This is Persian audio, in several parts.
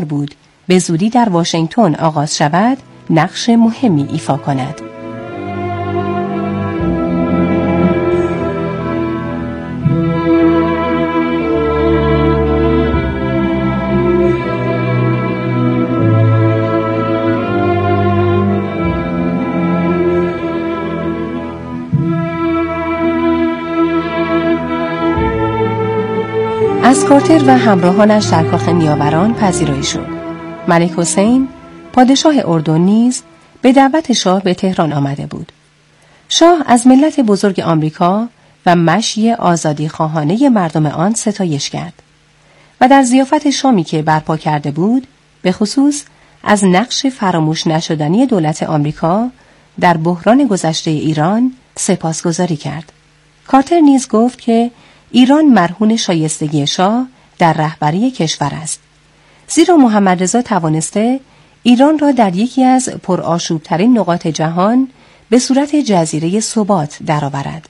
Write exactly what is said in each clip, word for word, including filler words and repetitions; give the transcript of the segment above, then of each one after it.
بود به زودی در واشنگتن آغاز شود نقش مهمی ایفا کند. از کارتر و همراهانش در کاخ نیاوران پذیرایی شد. ملک حسین پادشاه اردن نیز به دعوت شاه به تهران آمده بود. شاه از ملت بزرگ آمریکا و مشی آزادی خواهانه مردم آن ستایش کرد و در ضیافت شامی که برپا کرده بود به خصوص از نقش فراموش نشدنی دولت آمریکا در بحران گذشته ایران سپاسگزاری کرد. کارتر نیز گفت که ایران مرهون شایستگی شاه در رهبری کشور است، زیرا محمد رضا توانسته ایران را در یکی از پرآشوب‌ترین نقاط جهان به صورت جزیره ثبات درآورد.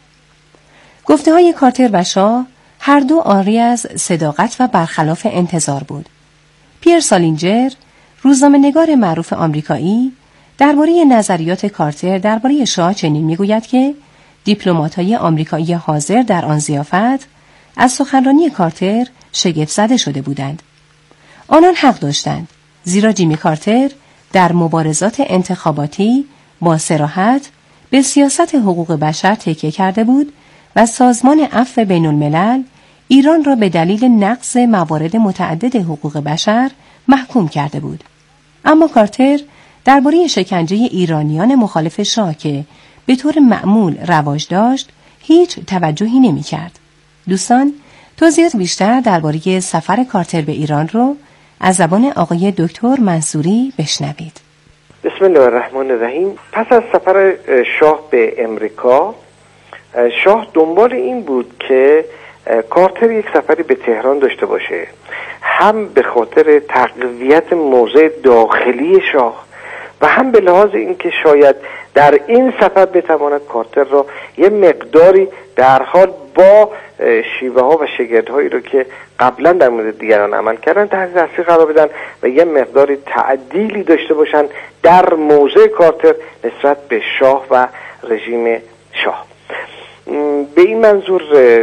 گفته‌های کارتر و شاه هر دو عاری از صداقت و برخلاف انتظار بود. پیر سالینجر، روزنامه‌نگار معروف آمریکایی، درباره نظریات کارتر درباره شاه چنین می‌گوید که دیپلمات‌های آمریکایی حاضر در آن ضیافت از سخنرانی کارتر شگفت زده شده بودند. آنان حق داشتند، زیرا جیمی کارتر در مبارزات انتخاباتی با صراحت به سیاست حقوق بشر تکیه کرده بود و سازمان عفو بین الملل ایران را به دلیل نقض موارد متعدد حقوق بشر محکوم کرده بود. اما کارتر درباره شکنجه ایرانیان مخالف شاه که به طور معمول رواج داشت هیچ توجهی نمی کرد. دوستان، توضیحات بیشتر درباره سفر کارتر به ایران رو از زبان آقای دکتر منصوری بشنوید. بسم الله الرحمن الرحیم. پس از سفر شاه به امریکا، شاه دنبال این بود که کارتر یک سفری به تهران داشته باشه، هم به خاطر تقویت موضع داخلی شاه و هم به لحاظ اینکه شاید در این سفر بتواند کارتر را یه مقداری در حال با شیوه ها و شگردهایی رو که قبلا در مورد دیگران عمل کردن تحت تاثیر قرار بدن و یه مقداری تعدیلی داشته باشن در موضع کارتر نسبت به شاه و رژیم شاه. به این منظور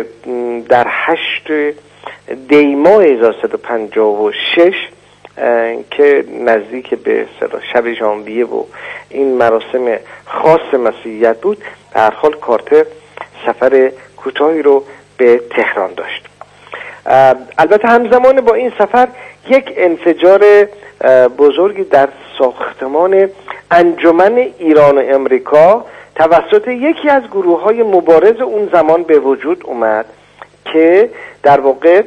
در هشت دی ماه هزار و سیصد و پنجاه و شش که نزدیک به شب ژانویه و این مراسم خاص مسیحیت بود، در حال کارتر سفر کوتاهی رو به تهران داشت. البته همزمان با این سفر یک انفجار بزرگی در ساختمان انجمن ایران و امریکا توسط یکی از گروه‌های مبارز اون زمان به وجود اومد که در واقع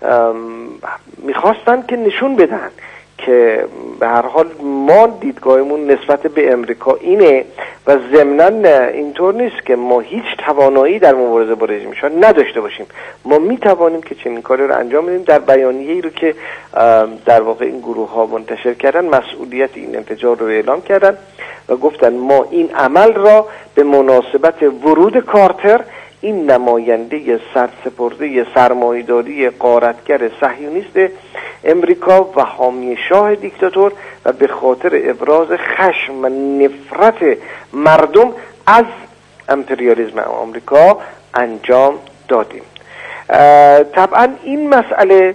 میخواستن که نشون بدن که به هر حال ما دیدگاهمون نسبت به امریکا اینه و ضمناً اینطور نیست که ما هیچ توانایی در مبارزه با رژیم شاه نداشته باشیم، ما میتوانیم که چنین کاری رو انجام بدیم. در بیانیه‌ای رو که در واقع این گروه ها منتشر کردن مسئولیت این انفجار رو اعلام کردن و گفتن ما این عمل را به مناسبت ورود کارتر، این نماینده سرسپرده سرمایه‌داری غارتگر صهیونیست امریکا و حامی شاه دیکتاتور و به خاطر ابراز خشم و نفرت مردم از امپریالیسم آمریکا انجام دادیم. طبعا این مسئله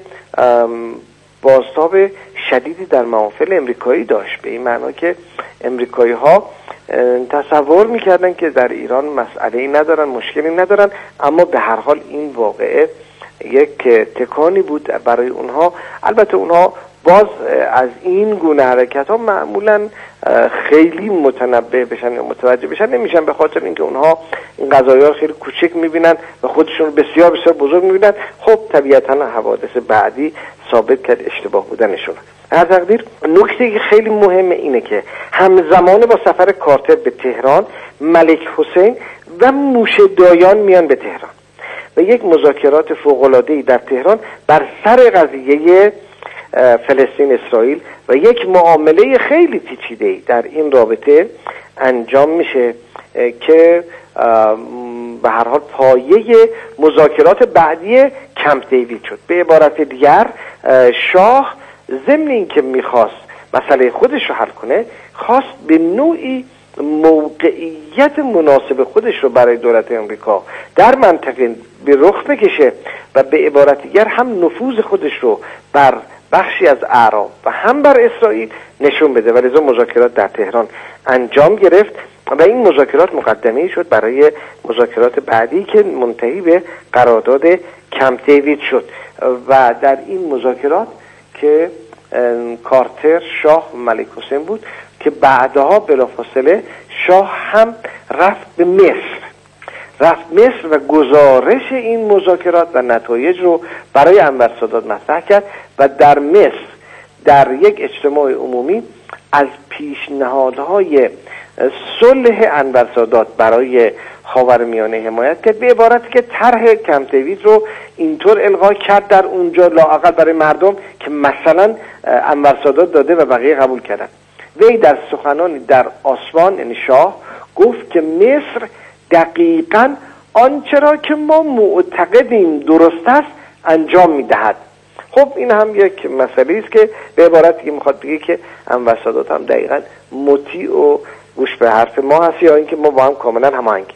بازتاب شدیدی در محافل امریکایی داشت، به این معنا که امریکایی ها تصور میکردن که در ایران مسئله‌ای ندارن، مشکلی ندارن، اما به هر حال این واقعه یک تکانی بود برای اونها. البته اونها باز از این گونه حرکت ها معمولا خیلی متنبه بشن یا متوجه بشن نمیشن، به خاطر اینکه اونها این قضایا خیلی کوچک میبینن و خودشون بسیار بسیار بزرگ میبینن. خب طبیعتا حوادث بعدی ثابت کرد اشتباه بودنشون. هر تقدیر نکته که خیلی مهمه اینه که همزمان با سفر کارتر به تهران، ملک حسین و موشه دایان میان به تهران و یک مذاکرات فوق‌العاده‌ای در تهران بر سر قضیه فلسطین اسرائیل و یک معامله خیلی پیچیده‌ای در این رابطه انجام میشه که به هر حال پایه مذاکرات بعدی کمپ دیوید شد. به عبارت دیگر شاه ضمن این که میخواست مسئله خودش رو حل کنه، خواست به نوعی موقعیت مناسب خودش رو برای دولت امریکا در منطقه به رخ بکشه و به عبارت دیگر هم نفوذ خودش رو بر بخشی از اعراب و هم بر اسرائیل نشون بده و لذا مذاکرات در تهران انجام گرفت و این مذاکرات مقدمه شد برای مذاکرات بعدی که منتهی به قرارداد کمپ دیوید شد و در این مذاکرات که کارتر، شاه و ملک حسین بود که بعدها بلافاصله شاه هم رفت به مصر رفت مصر و گزارش این مذاکرات و نتایج رو برای انور سادات مطرح کرد و در مصر در یک اجتماع عمومی از پیشنهادهای صلح انور سادات برای خاورمیانه حمایت کرد، به عبارتی که طرح کمپ دیوید رو اینطور القا کرد در اونجا لااقل برای مردم که مثلا انور سادات داده و بقیه قبول کردن. وی در سخنانی در آسمان یعنی شاه گفت که مصر دقیقاً آنچه را که ما معتقدیم درست است انجام میدهد. خب این هم یک مسئله است که به عبارتی که میخواد بگه که انور سادات هم دقیقاً مطیع و گوش به حرف ما هست یا اینکه ما با هم کاملا هماهنگیم.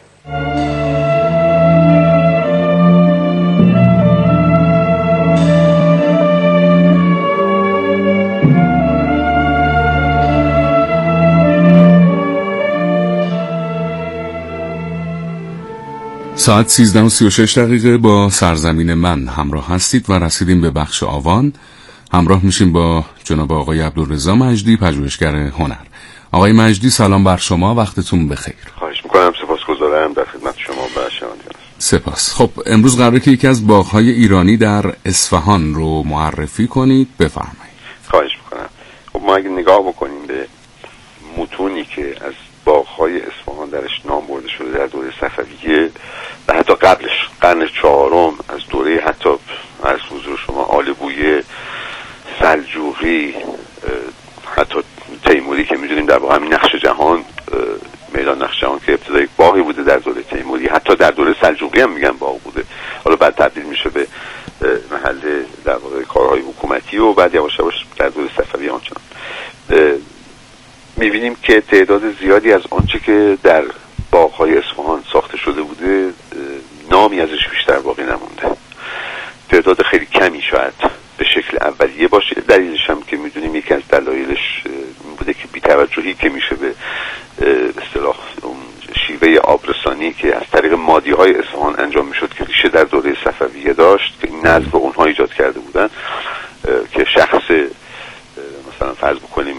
ساعت سیزده و سی و شش دقیقه با سرزمین من همراه هستید و رسیدیم به بخش آوان. همراه میشیم با جناب آقای عبدالرضا مجدی، پژوهشگر هنر. آقای مجدی سلام بر شما، وقتتون بخیر. خواهش میکنم، سپاسگزارم، در خدمت شما و شنوندگان. سپاس. خب امروز قراره که یکی از باغ‌های ایرانی در اصفهان رو معرفی کنید، بفرمایید. خواهش میکنم. خب ما اگه نگاه بکنیم به متونی که از باغ‌های اصفهان درش نام برده شده در دوره صفویه و حتی قبلش قرن چهارم، از دوره حتی از حضور شما آل بویه، سلجوقی، حتی تیموری که میدونیم در واقع همین نقش جهان، میدان نقش جهان که ابتدای باغی بوده در دوره تیموری، حتی در دوره سلجوقی هم میگن باغ بوده، حالا بعد تبدیل میشه به محل در واقع کارهای حکومتی و بعد یواش یواش در دوره صفوی آنچنان. میبینیم که تعداد زیادی از آنچه که در باغ‌های اصفهان ساخته شده بوده نامی ازش بیشتر باقی نمونده. تعداد خیلی کمی شاید به شکل اولیه باشه. دلیلش هم که میدونیم یکی از دلایلش این بوده که بی‌توجهی که میشه به اصطلاح اون شیوه آبرسانی که از طریق مادی‌های اصفهان انجام میشد که ریشه در دوره صفویه داشت که این نظم اونها ایجاد کرده بودن که شخص مثلا فرض بکنیم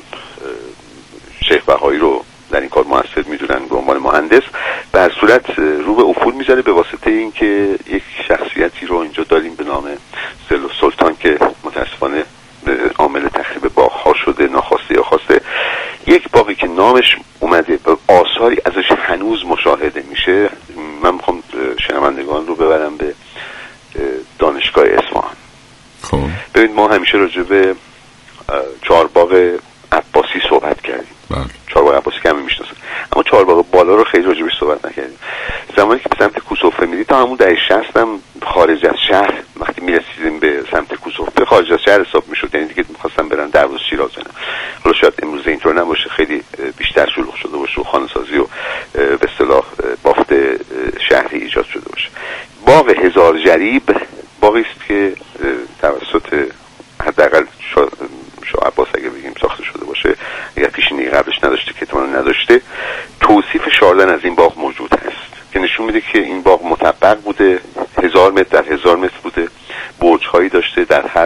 شیخ بهایی رو در این کار موثر میدونن به عنوان مهندس، به هر صورت رو به افول میزنه به واسطه اینکه یک شخصیتی رو اینجا داریم به نام سلطان که متاسفانه عامل تخریب باغ‌ها شده، ناخواسته یا خواسته. یک باغی که نامش اومده و آثاری ازش هنوز مشاهده میشه. من میخوام شنوندگان رو ببرم به دانشگاه اصفهان. خب ببینید ما همیشه راجع به چهارباغ عباسی صحبت کردیم. بله. چهارباغ عباسی که همه میشناسن، اما چهارباغ بالا رو خیلی راجع بهش صحبت نکردیم. زمانی که به سمت کوسوفه میرید تا همون دهه شصت هم خارج از شهر وقتی میرسیدیم به سمت کوسوفه خارج از شهر حساب میشد، یعنی دیگه میخواستن برن دروازه شیراز اینا. حالا شاید امروز اینطور نباشه، خیلی بیشتر شلوغ شده باشه و خانه‌سازی و به اصطلاح بافت شهری ایجاد شده باشه. باغ هزار جریب باغی است که توسط حداقل شاه عباس اگه بگیم ساخته شده باشه، اگر پیشینه قبلش نداشته که احتمالاً نداشته، توصیف شاردن از این باغ موجود هست که نشون میده که این باغ مطبق بوده، هزار متر در هزار متر بوده، برج هایی داشته در هر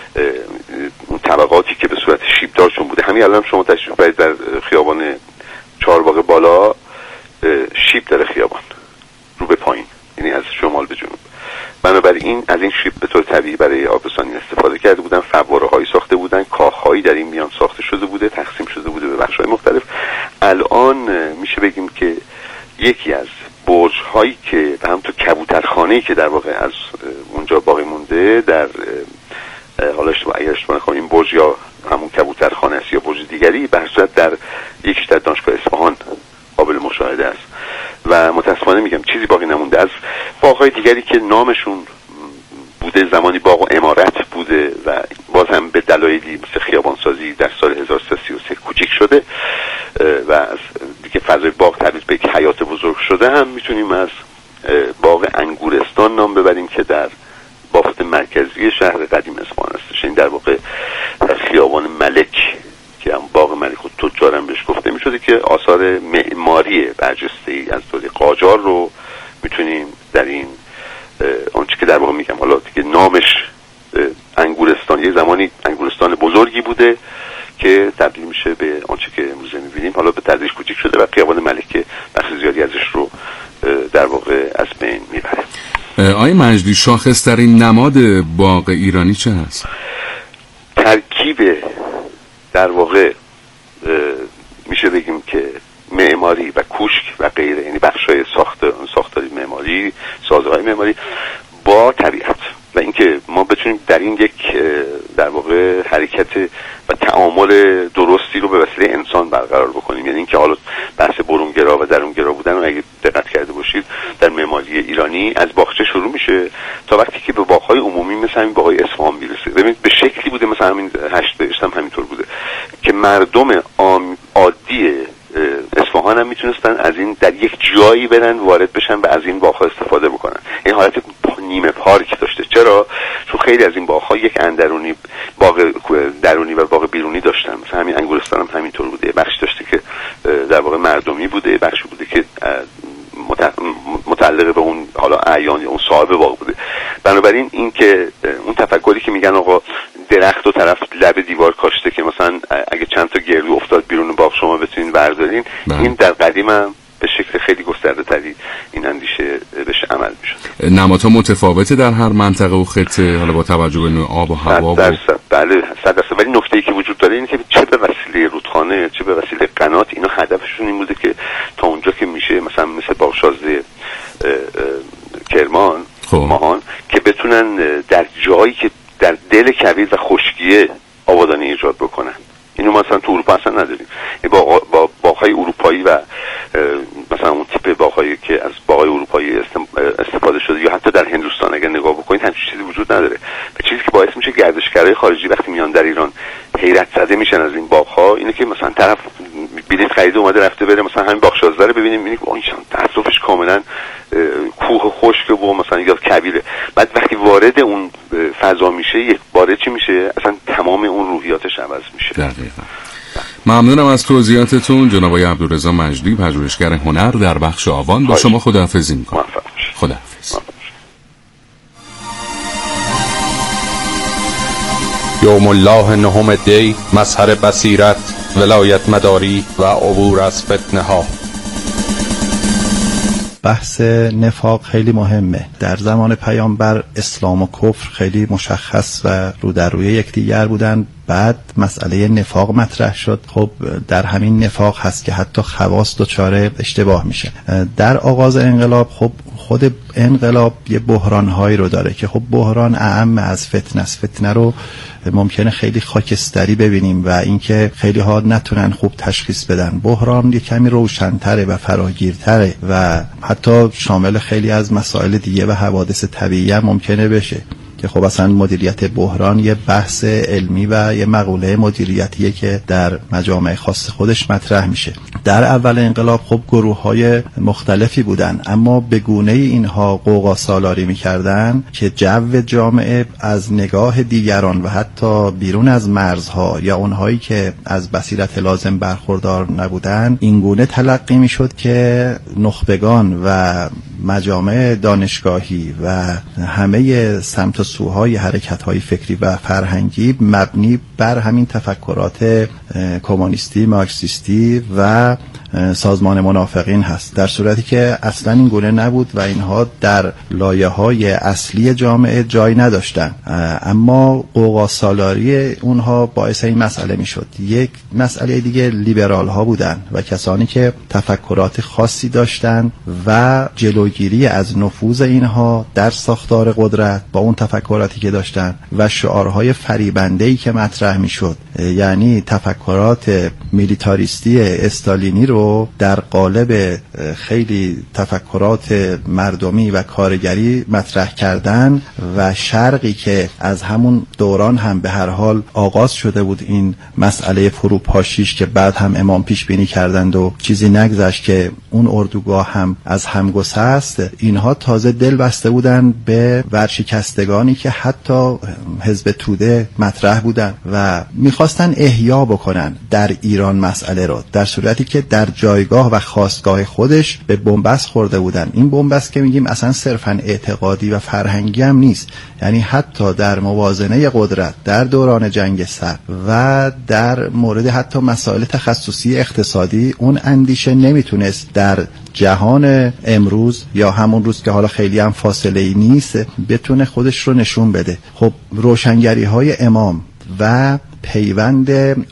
اون طبقاتی که به صورت شیبدار چون بوده. همین الان شما تشریف برید در خیابان چهارباغ بالا، شیب داره خیابان رو به پایین، یعنی از شمال به جنوب. بنابراین از این شیب به طور طبیعی برای آبرسانی استفاده کرده بودن، فواره هایی ساخته بودن، کاخ هایی در این میان ساخته شده بوده، تقسیم شده بوده به بخش های مختلف. الان میشه بگیم که یکی از برج هایی که و همونطور کبوترخانه‌ای که در واقع از اونجا باقی مونده در حالا اشتباه اگر اشتباه نکنم این برج یا همون کبوترخانه است یا برج دیگری، به هر صورت در یکیش در دانشگاه اصفهان قابل مشاهده است و متاسفانه میگم چیزی باقی نمونده از باغ‌های دیگری که نامشون بوده زمانی باغ و عمارت بوده و باز هم به دلایلی مثل شده و از دیگه فضای باغ تبدیل به یک حیات بزرگ شده هم میتونیم از باغ انگورستان نام ببریم که در بافت مرکزی شهر قدیم اصفهان هستش. این در واقع در خیابان ملک که هم باغ ملک خود تجارم بهش گفته میشده که آثار معماری برجسته‌ای از دوره قاجار رو میتونیم در این آنچه که در واقع میگم حالا دیگه نامش انگورستان، یه زمانی انگورستان بزرگی بوده که تبدیل میشه به آنچه که امروزه میبینیم، حالا به تدریج کوچیک شده و خیابان ملک که بخش زیادی ازش رو در واقع از بین میبره. آقای مجدی، شاخص‌ترین نماد باغ ایرانی چه هست؟ ترکیب در واقع میشه بگیم که معماری و کوشک و غیره، یعنی بخشای ساخت ساختاری معماری، سازه‌های معماری با طبیعت و اینکه ما بتونیم در این یک در واقع حرکت و تعامل درستی رو به وسیله انسان برقرار بکنیم. یعنی اینکه حالا بحث برونگرا و درونگرا بودن رو اگه دقت کرده باشید در معماری ایرانی از باغچه شروع میشه تا وقتی که به باغ‌های عمومی مثل همین باغ‌های اصفهان میرسه. ببینید به شکلی بوده، مثلا همین هشت بهشت هم همینطور بوده که مردم عادی اصفهان هم میتونستن از این در یک جایی برن وارد بشن و از این باغ‌ها استفاده بکنن. این حالت نیمه پارک داشته. چرا؟ چون خیلی از این باغ‌ها یک اندرونی باغ درونی و باغ بیرونی داشتن. مثلا همین انگورستان هم همینطور بوده، بخش داشته که در واقع مردمی بوده، بخشی بوده که متعلق به اون حالا اعیان یا اون صاحب باغ بوده. بنابراین این که اون تفکری که میگن آقا درخت و طرف لب دیوار کاشته که مثلا اگه چند تا گردو افتاد بیرون باغ شما بتونین بردارین، این در قدیم هم به شکل خیلی گسترده تری این اندیشه بهش عمل میشد. نمادها متفاوته در هر منطقه و خطه، حالا با توجه به نوع آب و هوا. در و... بله صد درصد. ولی نکته‌ای که وجود داره اینه که چه به وسیله رودخانه چه به وسیله قنات، اینا هدفشون این بوده که تا اونجا که میشه مثلا مثل باغ شازده کرمان ماهان که بتونن در جایی که در دل کویر و خشکیه آبادانی ایجاد بکنن. اینو مثلا تو اروپا اصلا نداریم. با با باغ‌های اروپایی و مثلا اون تیپ باغ‌هایی که از باغ‌های اروپایی استفاده شده یا حتی در هندوستان اگر نگاه بکنید همچین چیزی وجود نداره. به چیزی که باعث میشه گردشگرای خارجی وقتی میان در ایران حیرت زده میشن از این باغ‌ها اینه که مثلا طرف بلیط خرید اومده رفته بره مثلا همین باغ شازده رو ببینیم میبینی که این تصرفش کاملا کوه خشک و مثلا یا کویره. بعد وقتی وارد اون فضا میشه یک باره چی میشه؟ اصلا تمام اون روحیاتش عوض میشه. دقیقاً. ممنونم از توضیحاتتون جناب آقای عبدالرضا مجدی، پژوهشگر هنر در بخش آوان. با شما خداحافظی میکنم. خداحافظ. یوم الله نهم دی، مظهر بصیرت، ولایت مداری و عبور از فتنه ها. بحث نفاق خیلی مهمه. در زمان پیامبر اسلام و کفر خیلی مشخص و رو در روی یکدیگر بودن. بعد مسئله نفاق مطرح شد. خب در همین نفاق هست که حتی خواص دچار اشتباه میشه. در آغاز انقلاب خب خود انقلاب یه بحران‌هایی رو داره که خب بحران اعم از فتنه است. فتنه رو ممکنه خیلی خاکستری ببینیم و اینکه خیلی ها نتونن خوب تشخیص بدن. بحران یه کمی روشن‌تره و فراگیرتره و حتی شامل خیلی از مسائل دیگه و حوادث طبیعی هم ممکنه بشه که خب اصلا مدیریت بحران یه بحث علمی و یه مقوله مدیریتیه که در مجامع خاص خودش مطرح میشه. در اول انقلاب خب گروه‌های مختلفی بودن، اما به گونه اینها غوغا سالاری میکردن که جو جامعه از نگاه دیگران و حتی بیرون از مرزها یا اونهایی که از بصیرت لازم برخوردار نبودن این گونه تلقی میشد که نخبگان و مجامع دانشگاهی و همه سمت و سوهای حرکت‌های فکری و فرهنگی مبنی بر همین تفکرات کمونیستی، مارکسیستی و سازمان منافقین هست، در صورتی که اصلا این گونه نبود و اینها در لایه‌های اصلی جامعه جای نداشتن. اما غوغا سالاری اونها باعث این مسئله میشد. یک مسئله دیگه لیبرال ها بودن و کسانی که تفکرات خاصی داشتن و جلوگیری از نفوذ اینها در ساختار قدرت با اون تفکراتی که داشتن و شعارهای فریبنده‌ای که مطرح میشد، یعنی تفکرات میلیتاریستی استالینی رو رو در قالب خیلی تفکرات مردمی و کارگری مطرح کردن و شرقی که از همون دوران هم به هر حال آغاز شده بود این مسئله فروپاشیش که بعد هم امام پیش بینی کردند و چیزی نگذشت که اون اردوگاه هم از هم گسست، اینها تازه دل بسته بودن به ورشکستگانی که حتی حزب توده مطرح بودن و میخواستن احیا بکنن در ایران مسئله رو، در صورتی که در جایگاه و خاستگاه خودش به بنبست خورده بودن. این بنبست که میگیم اصلا صرفا اعتقادی و فرهنگی هم نیست، یعنی حتی در موازنه قدرت در دوران جنگ سرد و در مورد حتی مسائل تخصصی اقتصادی اون اندیشه نمیتونست در جهان امروز یا همون روز که حالا خیلی هم فاصله ای نیست بتونه خودش رو نشون بده. خب روشنگری های امام و پیوند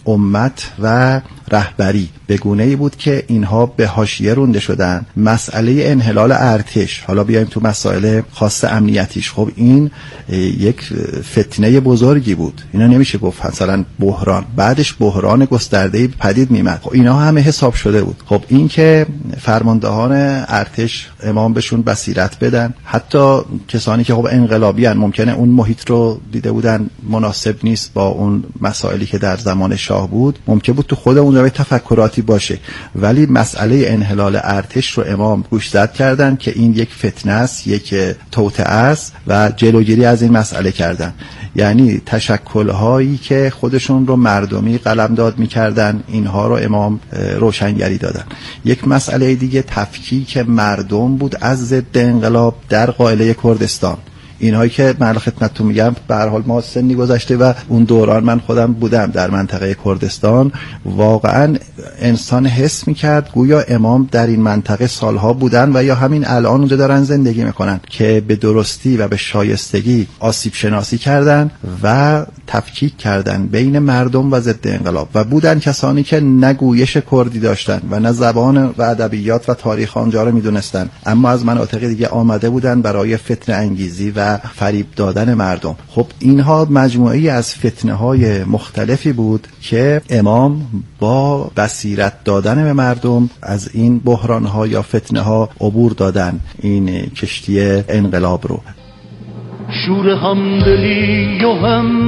امت و رهبری به گونه‌ای بود که اینها به حاشیه رونده شدن. مسئله انحلال ارتش، حالا بیایم تو مسائل خاص امنیتیش، خب این یک فتنه بزرگی بود، اینا نمیشه گفت مثلا بحران، بعدش بحران گسترده‌ای پدید میمد. خب اینا همه حساب شده بود. خب این که فرماندهان ارتش امام بهشون بصیرت بدن، حتی کسانی که خب انقلابی ان ممکنه اون محیط رو دیده بودن مناسب نیست با اون مسائلی که در زمان شاه بود، ممکن بود تو خود اون روی تفکراتی باشه، ولی مسئله انحلال ارتش رو امام گوشزد کردن که این یک فتنه است، یک توطئه است و جلوگیری از این مسئله کردن. یعنی تشکل‌هایی که خودشون رو مردمی قلمداد می‌کردن اینها رو امام روشنگری دادن. یک مسئله دیگه تفکیک مردم بود از ضد انقلاب در قائله کردستان. اینهایی که من خدمتتون میگم به هر حال ما سنی گذشته و اون دوران من خودم بودم در منطقه کردستان، واقعا انسان حس میکرد گویا امام در این منطقه سالها بودن و یا همین الان اونجا دارن زندگی میکنن که به درستی و به شایستگی آسیب شناسی کردن و تفکیک کردن بین مردم و ضد انقلاب و بودن کسانی که نه گویش کردی داشتن و نه زبان و ادبیات و تاریخ آنجا رو میدونستن، اما از مناطق دیگه آمده بودن برای فتنه انگیزی و فریب دادن مردم. خب اینها مجموعی از فتنه های مختلفی بود که امام با بصیرت دادن به مردم از این بحران ها یا فتنه ها عبور دادن این کشتی انقلاب رو. شور همدلی و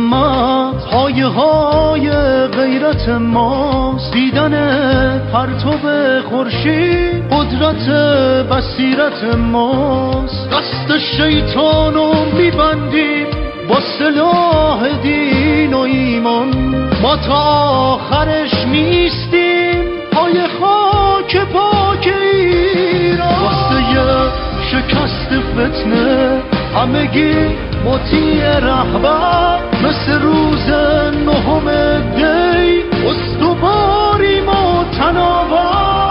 همت پایه های غیرت ماست، دیدن پرتو خورشید قدرت بصیرت ماست. دست شیطانو میبندیم با سلاح دین و ایمان، ما تا آخرش میستیم پای خاک پاک ایران. واسه شکست فتنه همگی مطیع رهبر، مثل روز نهم دی استواریم و تناور.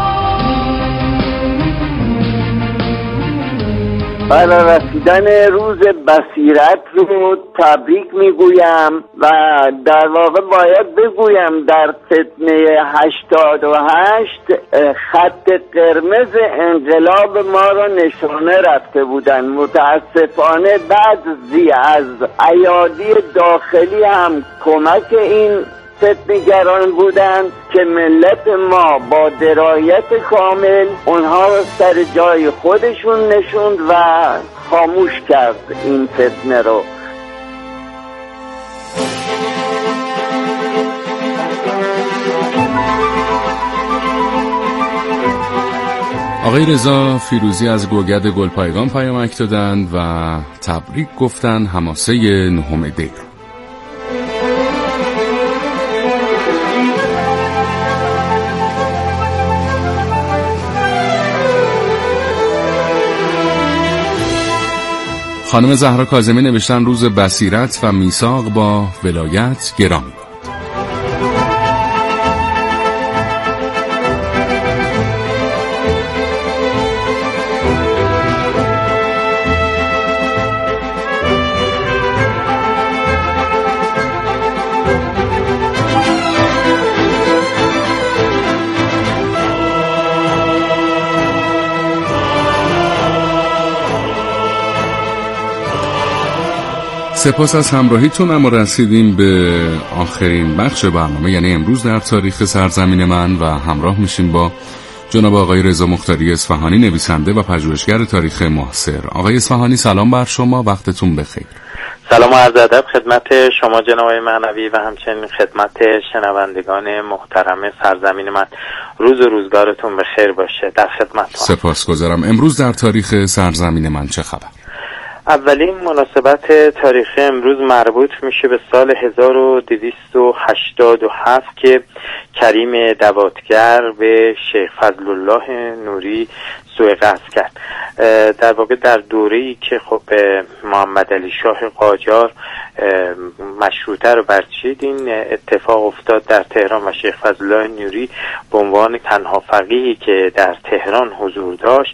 برای رسیدن روز بصیرت رو تبریک میگویم و در واقع باید بگویم در فتنه هشتاد و هشت خط قرمز انقلاب ما را نشانه رفته بودن. متاسفانه بعضی از ایادی داخلی هم کمک این فتنه‌گران بودند که ملت ما با درایت کامل اونها را سر جای خودشون نشوند و خاموش کرد این فتنه رو. آقای رضا فیروزی از گوگرد گلپایگان پیامک دادند و تبریک گفتن حماسه نهم دی. خانم زهرا کاظمی نوشتن روز بصیرت و میثاق با ولایت گرامی باد. سپاس از همراهیتون. اما رسیدیم به آخرین بخش برنامه، یعنی امروز در تاریخ سرزمین من، و همراه میشیم با جناب آقای رضا مختاری اصفهانی، نویسنده و پژوهشگر تاریخ معاصر. آقای اصفهانی سلام بر شما، وقتتون بخیر. سلام و عرض ادب خدمت شما جناب معنوی و همچنین خدمت شنوندگان محترم سرزمین من. روز و روزگارتون بخیر باشه. در خدمتتون. سپاسگزارم. امروز در تاریخ سرزمین من چه خبر؟ اولین مناسبت تاریخی امروز مربوط میشه به سال هزار و دویست و هشتاد و هفت که کریم دواتگر به شیخ فضل الله نوری سوء قصد کرد. در واقع در دوره‌ای که خب محمد علی شاه قاجار مشروطه رو برچید، این اتفاق افتاد در تهران و شیخ فضل الله نوری به عنوان تنها فقیهی که در تهران حضور داشت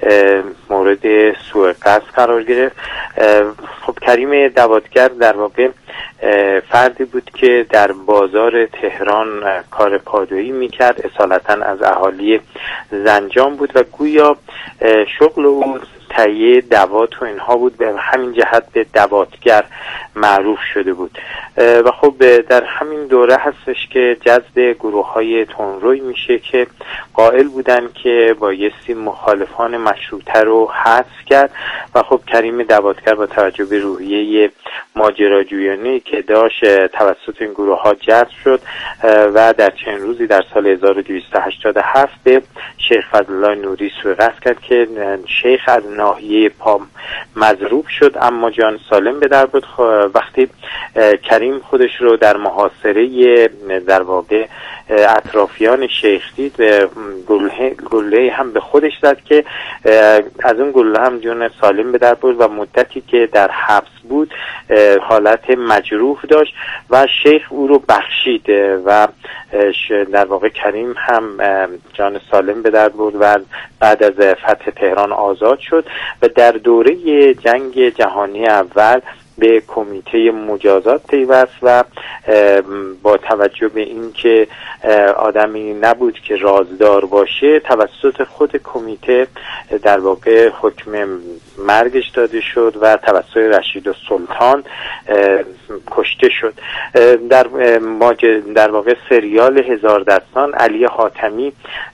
مورد سوء قصد قرار گرفت. خب کریم دواتگر در واقع فردی بود که در بازار تهران کار پادویی میکرد، اصالتا از اهالی زنجان بود و گویا شغل او تهیه دوات و اینها بود، به همین جهت به دواتگر معروف شده بود. و خب در همین دوره هستش که جذب گروه های تندروی میشه که قائل بودن که بایستی مخالفان مشروطه رو حذف کرد و خب کریم دواتگر با توجه به روحیه ماجراجویانه‌ای که داشت توسط این گروه ها جذب شد و در چند روزی در سال هزار و دویست و هشتاد و هفت به شیخ فضل الله نوری سوء قصد کرد که شیخ از ناحیه پا مضروب شد اما جان سالم به در بود. وقتی کریم خودش رو در محاصره در واقع اطرافیان شیخ دید، گله گله هم به خودش زد که از اون گله هم جان سالم به در بود و مدتی که در حبس بود حالت مجروح داشت و شیخ او رو بخشید و در واقع کریم هم جان سالم به در بود و بعد از فتح تهران آزاد شد و در دوره جنگ جهانی اول به کمیته مجازات پیوست و با توجه به این که آدمی نبود که رازدار باشه توسط خود کمیته در واقع حکم مرگش داده شد و توسط رشید السلطان کشته شد. در در واقع سریال هزار دستان علی حاتمی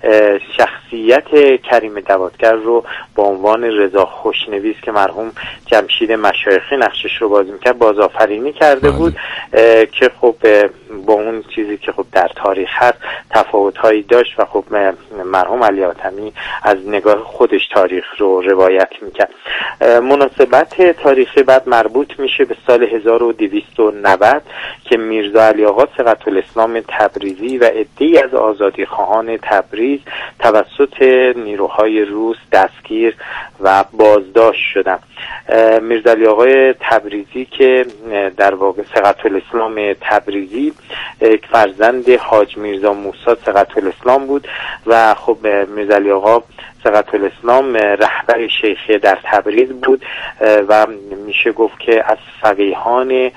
شخصیت کریم دواتگر رو با عنوان رضا خوشنویس که مرحوم جمشید مشایخی نقشش رو بازی میکرد بازآفرینی کرده بود که خب با اون چیزی که خب در تاریخ هست تفاوت‌هایی داشت و خب مرحوم علی حاتمی از نگاه خودش تاریخ رو روایت میکرد. مناسبت تاریخی بعد مربوط میشه به سال هزار و دویست و نود که میرزا علی آقا ثقةالاسلام تبریزی و عده‌ای از آزادیخواهان تبریز توسط نیروهای روس دستگیر و بازداشت شدند. میرزا علی آقا تبریزی که در واقع ثقةالاسلام تبریزی یک فرزند حاج میرزا موسی ثقةالاسلام بود و خب میرزا علی آقا ثقةالاسلام رهبر شیخی در تبریز بود و میشه گفت که از فقیهان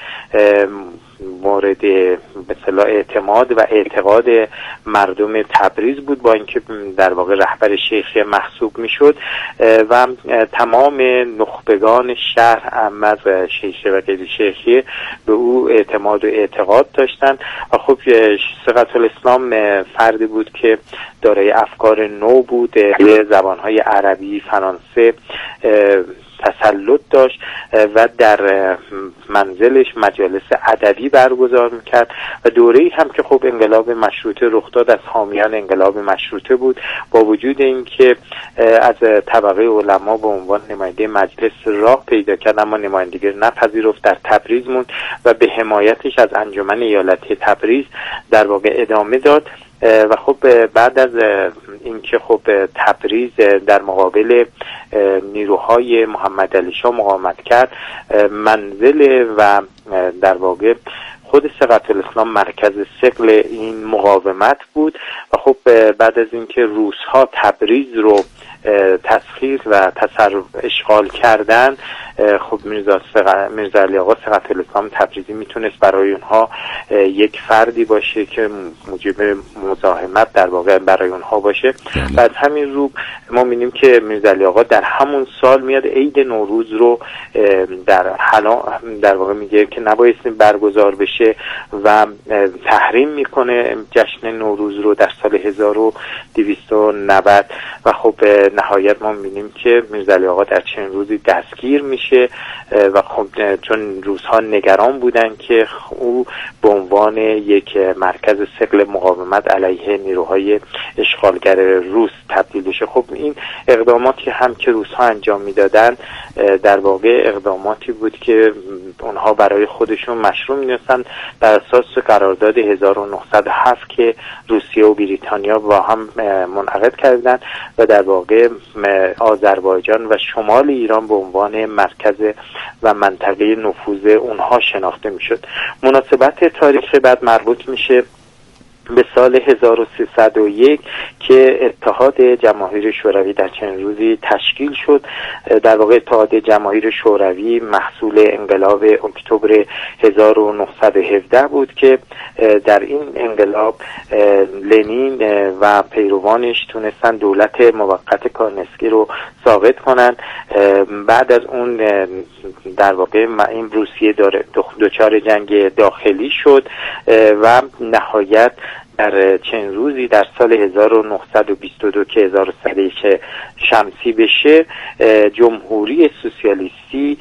مورد به اصطلاح اعتماد و اعتقاد مردم تبریز بود، با اینکه در واقع رهبر شیخی محسوب میشد و تمام نخبگان شهر هم از شیخی و غیر شیخی به او اعتماد و اعتقاد داشتند و خب ثقةالاسلام فردی بود که دارای افکار نو بود، به زبانهای عربی، فرانسه تسلط داشت و در منزلش مجالس ادبی برگزار میکرد و دوره‌ای هم که خب انقلاب مشروطه رخ داد از حامیان انقلاب مشروطه بود، با وجود اینکه از طبقه علما به عنوان نماینده مجلس راه پیدا کرد اما نمایندگی نپذیرفت، در تبریز موند و به حمایتش از انجمن ایالتی تبریز در واقع ادامه داد و خب بعد از اینکه خب تبریز در مقابل نیروهای محمد علی شاه مقاومت کرد، منزل و در واقع خود ثقةالاسلام مرکز ثقل این مقاومت بود و خب بعد از اینکه روس‌ها تبریز رو تسخیر و تصرف اشغال کردن، خب میرزا میرزا علی آقا ثقة الاسلام تبریزی میتونست برای اونها یک فردی باشه که موجب مزاحمت در واقع برای اونها باشه. و از همین رو ما می‌بینیم که میرزا علی آقا در همون سال میاد عید نوروز رو در حالا در واقع میگه که نبایستی برگزار بشه و تحریم میکنه جشن نوروز رو در سال هزار و دویست و نود. و خب نهایت ما می‌بینیم که میرزا علی آقا در چنین روزی دستگیر میشه و خب چون روس‌ها نگران بودن که او به عنوان یک مرکز ثقل مقاومت علیه نیروهای اشغالگر روس تبدیل بشه. خب این اقداماتی هم که روس‌ها انجام میدادن در واقع اقداماتی بود که اونها برای خودشون مشروع می‌دونستن بر اساس قرارداد هزار و نهصد و هفت که روسیه و بریتانیا با هم منعقد کردند و در واقع آذربایجان و شمال ایران به عنوان مرکز و منطقه نفوذ اونها شناخته میشد. مناسبت تاریخی بعد مربوط میشه به سال هزار و سیصد و یک که اتحاد جماهیر شوروی در چنین روزی تشکیل شد. در واقع اتحاد جماهیر شوروی محصول انقلاب اکتبر هزار و نهصد و هفده بود که در این انقلاب لنین و پیروانش تونستن دولت موقت کارنسکی رو ساقط کنن. بعد از اون در واقع این روسیه دچار جنگ داخلی شد و نهایت در چند روزی در سال هزار و نهصد و بیست و دو که هزار و سیصد و یک شمسی بشه، جمهوری سوسیالیستی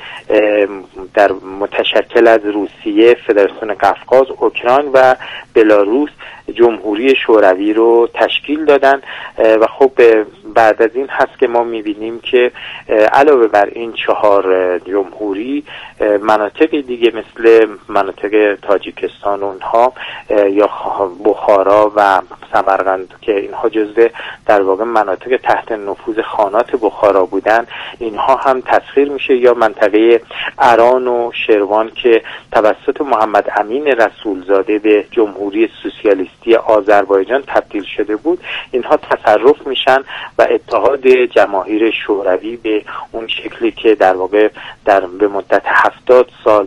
در متشکل از روسیه، فدراسیون قفقاز، اوکراین و بلاروس جمهوری شوروی رو تشکیل دادن. و خب بعد از این هست که ما میبینیم که علاوه بر این چهار جمهوری مناطق دیگه مثل مناطق تاجیکستان اونها یا بخارا و سمرقند که اینها جزو در واقع مناطق تحت نفوذ خانات بخارا بودن، اینها هم تسخیر میشه، یا منطقه اران و شروان که توسط محمد امین رسولزاده به جمهوری سوسیالیستی آذربایجان تبدیل شده بود، اینها تصرف میشن و اتحاد جماهیر شوروی به اون شکلی که در واقع در به مدت هفتاد سال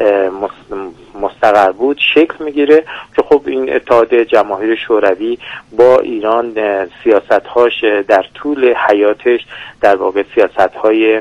مستقر بود شکل میگیره. که خب این اتحاد جماهیر شوروی با ایران سیاست‌هاش در طول حیاتش در واقع سیاست‌های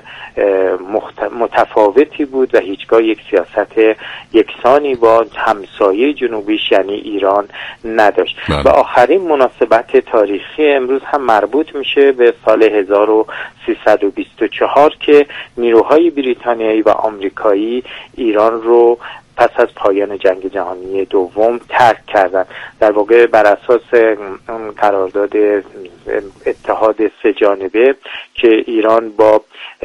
متفاوتی بود و هیچگاه یک سیاست یکسانی با همسایه جنوبیش یعنی ایران نداشت. و آخرین مناسبت تاریخی امروز هم مربوط میشه به سال هزار و سیصد و بیست و چهار که نیروهای بریتانیایی و آمریکایی ایران رو پس از پایان جنگ جهانی دوم ترک کردند. در واقع بر اساس اون قرارداد اتحاد سه جانبه که ایران با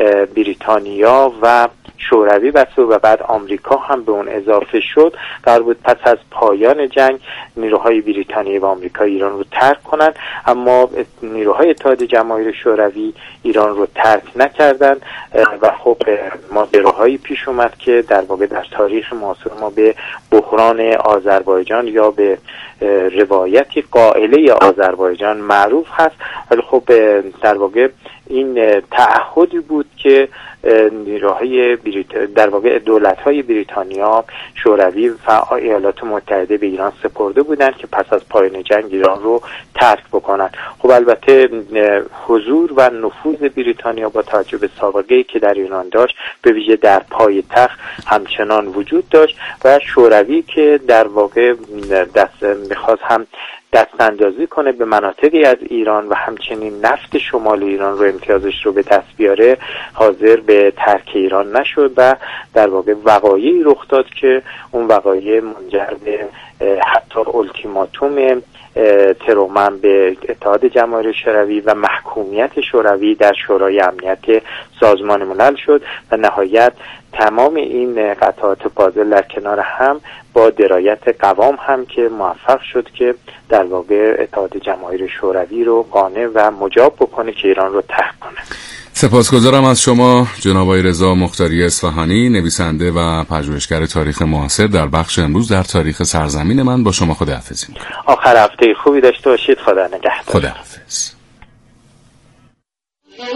بریتانیا و شوروی بسته و بعد آمریکا هم به اون اضافه شد، قرار بود پس از پایان جنگ نیروهای بریتانیایی و آمریکا ایران رو ترک کنند، اما نیروهای اتحاد جماهیر شوروی ایران رو ترک نکردند و خب ماجراهایی پیش اومد که در واقع در تاریخ معاصر ما به بحران آذربایجان یا به روایتی قائله آذربایجان معروف هست. ولی خب در واقع این تعهدی بود که نیروهای بریت... در واقع دولت‌های بریتانیا، شوروی و ایالات متحده به ایران سپرده بودند که پس از پایان جنگ ایران رو ترک بکنند. خب البته حضور و نفوذ بریتانیا با توجه به سابقه‌ای که در ایران داشت به ویژه در پایتخت همچنان وجود داشت و شوروی که در واقع دست می‌خواست هم دست اندازی کنه به مناطقی از ایران و همچنین نفت شمال ایران رو امتیازش رو به دست بیاره، حاضر به ترک ایران نشد و در واقع وقایعی رخ داد که اون وقایع منجر به حتی التیماتوم ترومن به اتحاد جماهیر شوروی و محکومیت شوروی در شورای امنیت سازمان ملل شد و نهایت تمام این قطعات پازل در کنار هم با درایت قوام هم که موفق شد که در واقع اتحاد جماهیر شوروی رو قانع و مجاب بکنه که ایران رو ترک کنه. سپاسگزارم از شما جناب آقای رضا مختاری اصفهانی، نویسنده و پژوهشگر تاریخ معاصر. در بخش امروز در تاریخ سرزمین من با شما خداحافظی می‌کنم. آخر هفته خوبی داشته باشید. خدا نگهدار. خداحافظ.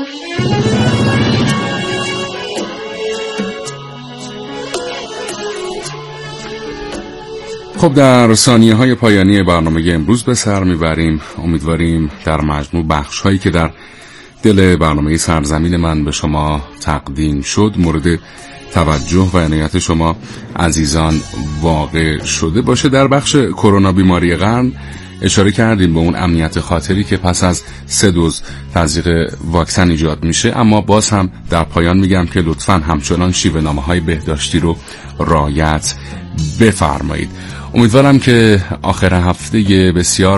خب در ثانیه های پایانی برنامه امروز به سر میبریم. امیدواریم در مجموع بخش هایی که در دل برنامه سرزمین من به شما تقدیم شد مورد توجه و عنایت شما عزیزان واقع شده باشه. در بخش کرونا بیماری قرن اشاره کردیم به اون امنیت خاطری که پس از سه دوز تزریق واکسن ایجاد میشه، اما باز هم در پایان میگم که لطفاً همچنان شیوه نامه‌های بهداشتی رو رعایت بفرمایید. امیدوارم که آخر هفته بسیار